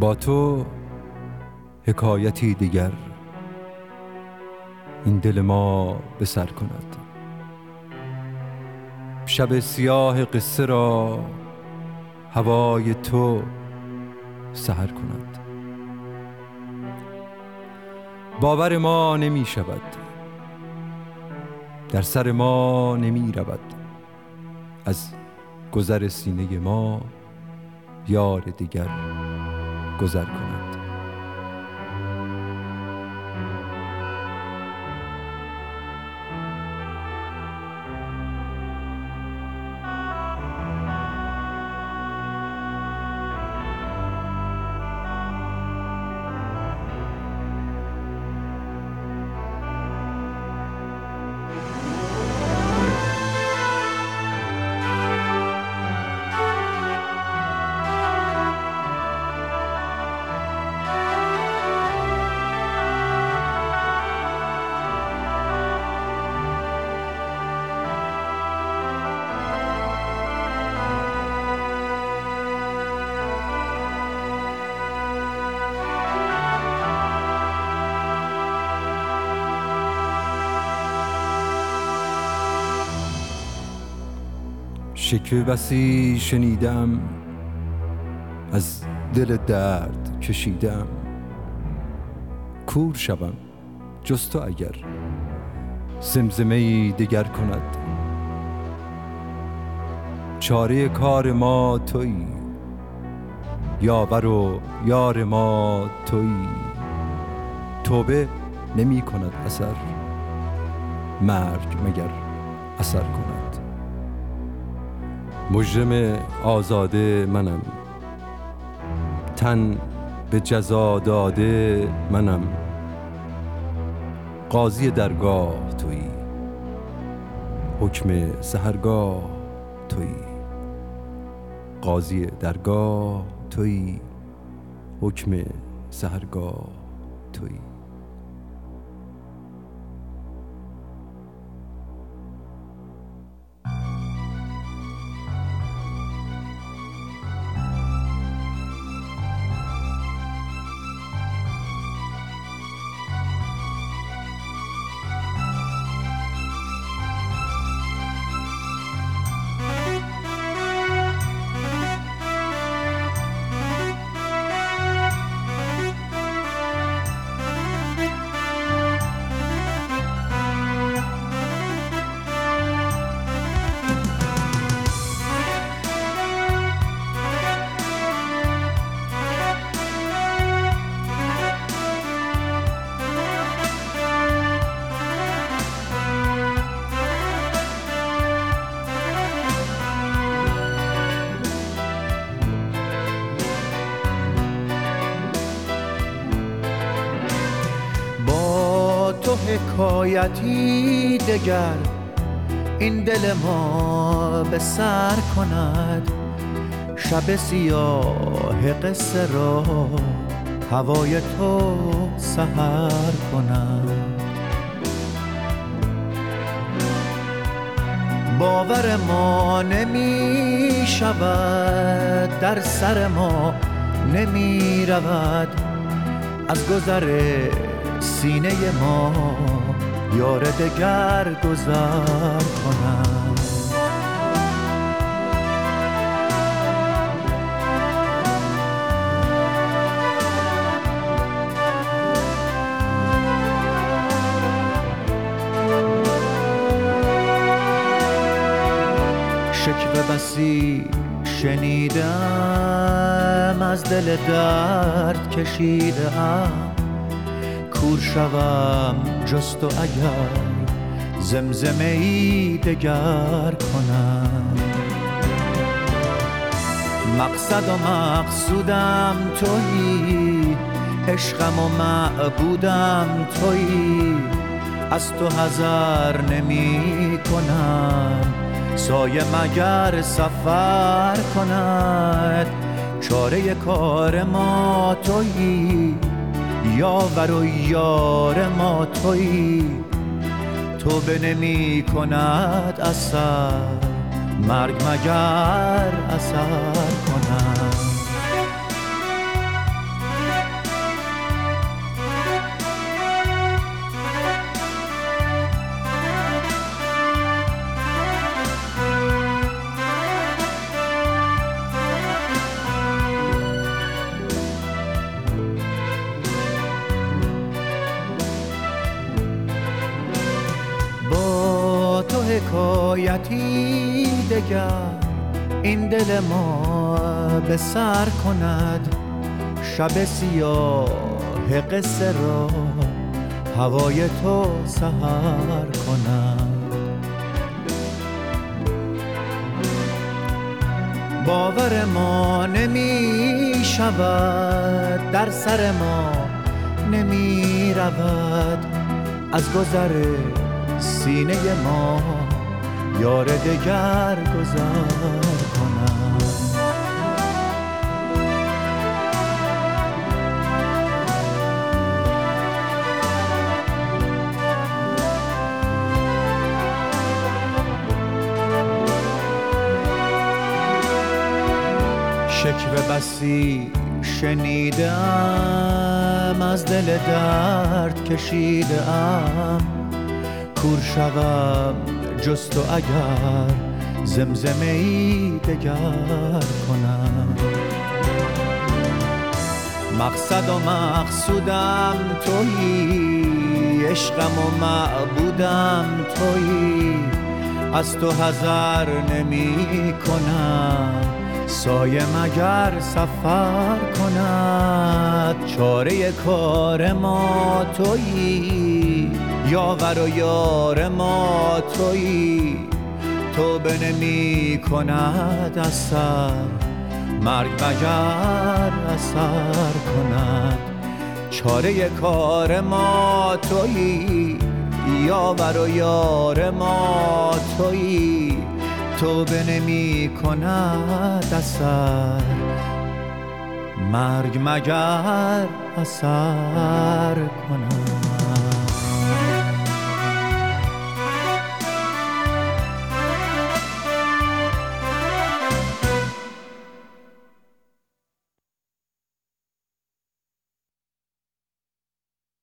با تو حکایتی دیگر این دل ما به سر کند. شب سیاه قصه را هوای تو سحر کند. باور ما نمی شود، در سر ما نمی رود، از گذر سینه ما یار دیگر گذر کند. شکوه بسی شنیدم، از دل درد کشیدم. کور شوم جز تو اگر زمزمه‌ای دگر کند. چاره کار ما تویی، یاور و یار ما تویی. توبه نمی کند اثر، مرگ مگر اثر کند. مجرم آزاده منم، تن به جزا داده منم. قاضی درگاه تویی، حکم سحرگاه تویی. قاضی درگاه تویی، حکم سحرگاه تویی. حکایتی دگر این دل ما به سر کند. شب سیاه قصه را هوای تو سحر کند. باور ما نمی شود، در سر ما نمی رود، از گذر سینه ما یار دگر گذر کنم. شکوه بسی شنیدم، از دل درد کشیدم. کور شوم جز تو اگر زمزمه‌ای دگر کنم. مقصد و مقصودم تویی، عشقم و معبودم تویی. از تو حذر نمی کنم، سایه مگر سفر کند. چاره کار ما تویی، یاور و یار ما تویی. توبه نمی کند اثر، مرگ مگر اثر کند. حکایتی دگر این دل ما به سر کند، شب سیاه قصه را هوای تو سحر کند. باور ما نمی شود، در سر ما نمی رود، از گذر سینه ما یار دگر گذر کند. شکوه بسی شنیدم، از دل درد کشیدم، کور شوم جست و اگر زمزمه ای دگر کنم. مقصد و مقصودم تویی، عشقم و معبودم تویی، از تو حذر نمی کنم، سایه مگر سفر کند. چاره کار ما تویی، یاور و یار ما تویی، توبه نمی کند اثر، مرگ مگر اثر کند. چاره کار ما تویی، یاور و یار ما تویی، توبه نمی کند اثر، مرگ مگر اثر کند.